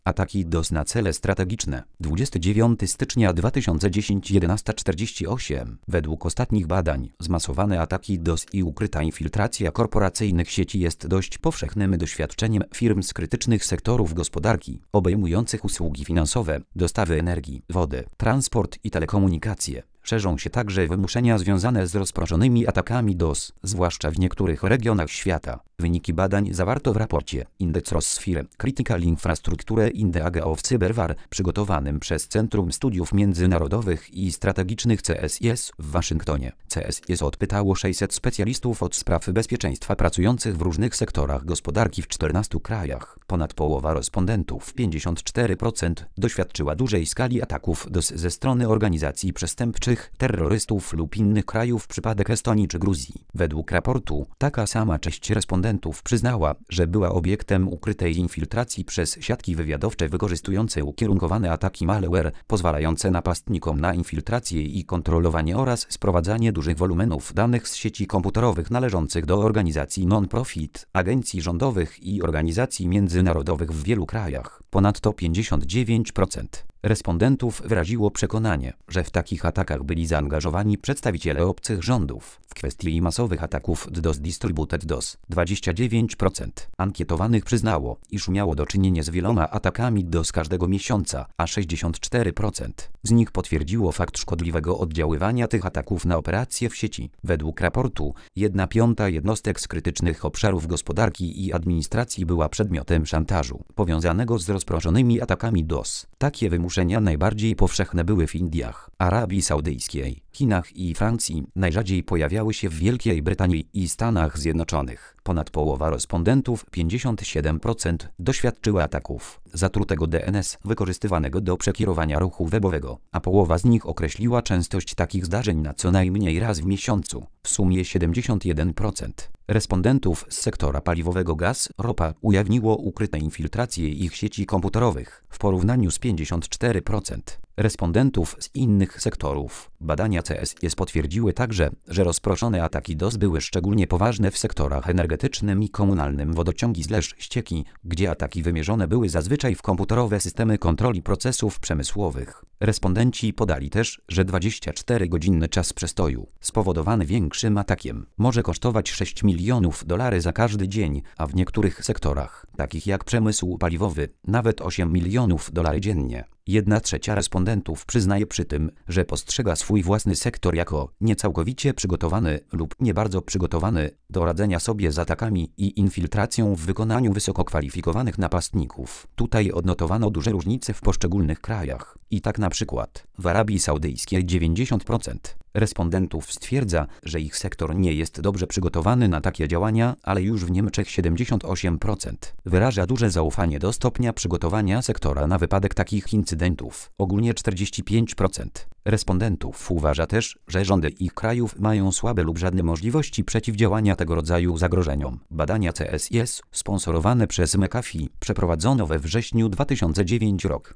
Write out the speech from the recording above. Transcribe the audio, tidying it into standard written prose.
Ataki DOS na cele strategiczne. 29 stycznia 2010 11:48. Według ostatnich badań, zmasowane ataki DOS i ukryta infiltracja korporacyjnych sieci jest dość powszechnym doświadczeniem firm z krytycznych sektorów gospodarki, obejmujących usługi finansowe, dostawy energii, wody, transport i telekomunikacje. Szerzą się także wymuszenia związane z rozproszonymi atakami DOS, zwłaszcza w niektórych regionach świata. Wyniki badań zawarto w raporcie Indexosphere Critical Infrastructure in the Age of Cyberwar, przygotowanym przez Centrum Studiów Międzynarodowych i Strategicznych CSIS w Waszyngtonie. CSIS odpytało 600 specjalistów od spraw bezpieczeństwa pracujących w różnych sektorach gospodarki w 14 krajach. Ponad połowa respondentów, 54%, doświadczyła dużej skali ataków DOS ze strony organizacji przestępczych, terrorystów lub innych krajów, przypadek Estonii czy Gruzji. Według raportu, taka sama część respondentów przyznała, że była obiektem ukrytej infiltracji przez siatki wywiadowcze wykorzystujące ukierunkowane ataki malware, pozwalające napastnikom na infiltrację i kontrolowanie oraz sprowadzanie dużych wolumenów danych z sieci komputerowych należących do organizacji non-profit, agencji rządowych i organizacji międzynarodowych w wielu krajach. Ponadto 59% respondentów wyraziło przekonanie, że w takich atakach byli zaangażowani przedstawiciele obcych rządów. W kwestii masowych ataków DDoS Distributed DOS, 29% ankietowanych przyznało, iż miało do czynienia z wieloma atakami DOS każdego miesiąca, a 64% z nich potwierdziło fakt szkodliwego oddziaływania tych ataków na operacje w sieci. Według raportu, 1/5 jednostek z krytycznych obszarów gospodarki i administracji była przedmiotem szantażu, powiązanego z rozproszonymi atakami DOS. Takie wymuszenia najbardziej powszechne były w Indiach, Arabii Saudyjskiej, Chinach i Francji, najrzadziej pojawiały się w Wielkiej Brytanii i Stanach Zjednoczonych. Ponad połowa respondentów, 57%, doświadczyła ataków zatrutego DNS wykorzystywanego do przekierowania ruchu webowego, a połowa z nich określiła częstość takich zdarzeń na co najmniej raz w miesiącu. W sumie 71% respondentów z sektora paliwowego gaz, ropa ujawniło ukryte infiltracje ich sieci komputerowych, w porównaniu z 54% respondentów z innych sektorów. Badania CSIS potwierdziły także, że rozproszone ataki DOS były szczególnie poważne w sektorach energetycznym i komunalnym, wodociągi / ścieki, gdzie ataki wymierzone były zazwyczaj w komputerowe systemy kontroli procesów przemysłowych. Respondenci podali też, że 24-godzinny czas przestoju, spowodowany większym atakiem, może kosztować $6 milionów za każdy dzień, a w niektórych sektorach, takich jak przemysł paliwowy, nawet $8 milionów dziennie. 1/3 respondentów przyznaje przy tym, że postrzega swój własny sektor jako niecałkowicie przygotowany lub nie bardzo przygotowany do radzenia sobie z atakami i infiltracją w wykonaniu wysoko kwalifikowanych napastników. Tutaj odnotowano duże różnice w poszczególnych krajach. I tak na przykład w Arabii Saudyjskiej 90% respondentów stwierdza, że ich sektor nie jest dobrze przygotowany na takie działania, ale już w Niemczech 78% wyraża duże zaufanie do stopnia przygotowania sektora na wypadek takich incydentów. Ogólnie 45% respondentów uważa też, że rządy ich krajów mają słabe lub żadne możliwości przeciwdziałania tego rodzaju zagrożeniom. Badania CSIS, sponsorowane przez McAfee, przeprowadzono we wrześniu 2009 roku,